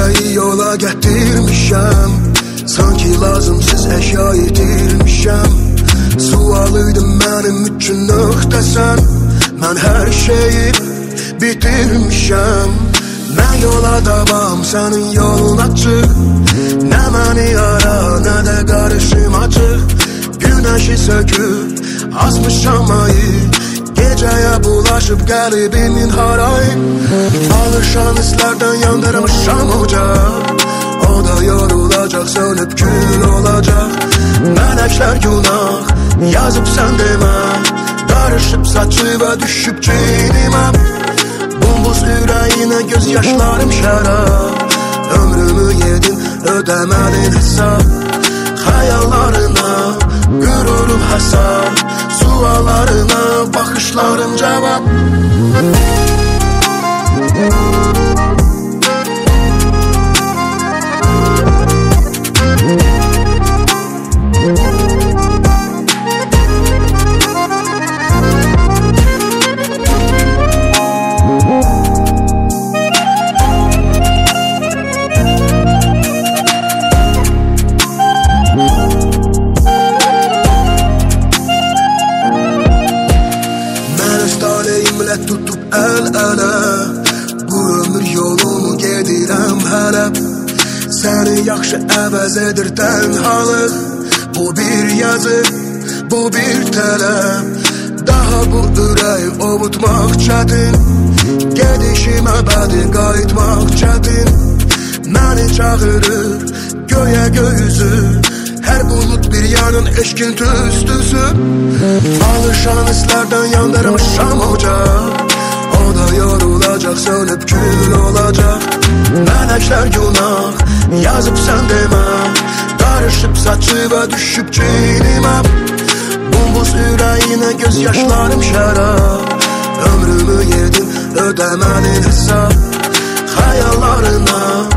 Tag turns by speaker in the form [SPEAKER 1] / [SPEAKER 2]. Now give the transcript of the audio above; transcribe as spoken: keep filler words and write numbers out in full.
[SPEAKER 1] ürəyi yola gətirmişəm, sanki lazımsız əşya itirmişəm. Sualıydım mənim üçün nöqtəsən, mən hər şeyi bitirmişəm. Mən yola davam, sənin yolun açıq, nə məni ara, nə də qarışım açıq. Günəşi söküb, asmışam ayı, gecəyə bulaşıb qəlbimin harayı. Alışan hisslərdən yandırmışam ocaq, o da yorulacaq, sönüb kül olacaq. Mələklər günah yazıb sən demə, qarışıb saçı və düşüb çiynimə. Bumbuz ürəyinə göz yaşlarım şərab, ömrümü yedin, ödəmədin hesab. Xəyallarına qürurum həsab, suallarına baxışlarım cavab. Tutub əl-ələ, bu ömür yolumu gedirəm hələ. Səni yaxşı əvəz edir tənhalıq, bu bir yazı, bu bir tələb. Daha bu ürəyi ovutmaq çətin, gedişim əbədi qayıtmaq çətin. Məni çağırır göyə göyüzü, hər bulud bir yanın eşkin tüstüsü. Alışan hisslərdən yandırmışam ocaq, o da yorulacaq, sönüb kül olacaq. Mələklər günah yazıb sən demə, qarışıb saçı və düşüb çiynimə. Bumbuz ürəyinə göz yaşlarım şərab, ömrümü yedin, ödəmədin hesab. Xəyallarına